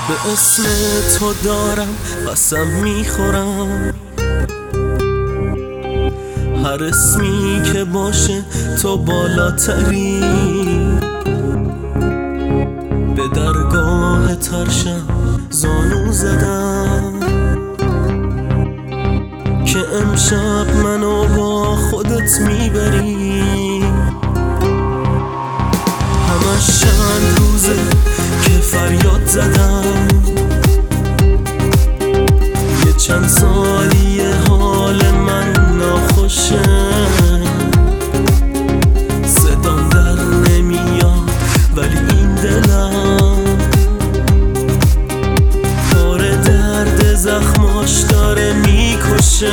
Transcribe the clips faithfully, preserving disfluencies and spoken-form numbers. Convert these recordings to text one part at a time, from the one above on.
به اسم تو دارم قسم میخورم، هر اسمی که باشه تو بالاتری. به درگاه ترشم زانو زدم که امشب منو با خودت میبری. همش چند روزه که فریاد زدم، یه چند سالیه حال من ناخوشه، صدام در نمیاد ولی این دلم پاره درد زخماش داره میکشه.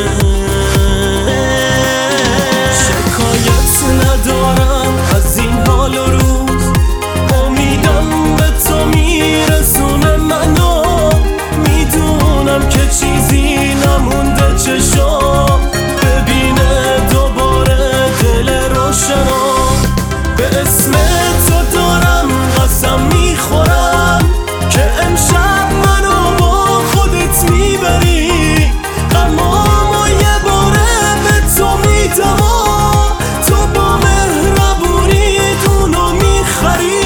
شکایت ندارم از این حال و روز، امیدم به تو میرسونه منو، میدونم که چیزی نمونده چشام ببینه دوباره دل روشنا. به اسم تو دارم قسم میخورم که امشب منو با خودت میبری. غمامو یه باره به تو میدم، تو با مهربونی دونو میخری.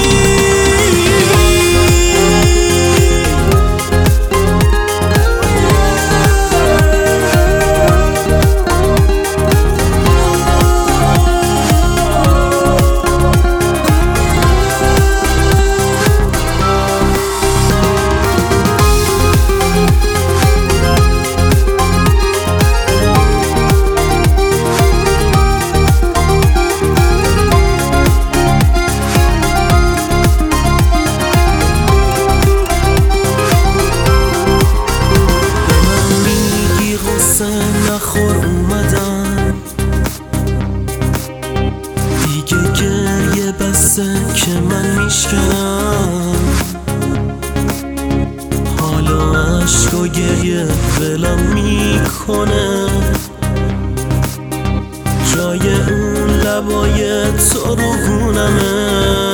نخور اومدم دیگه، گریه بسه که من میشکنم، حالا عشق و گریه ولم میکنه، جای اون لبای تو رو گونمه.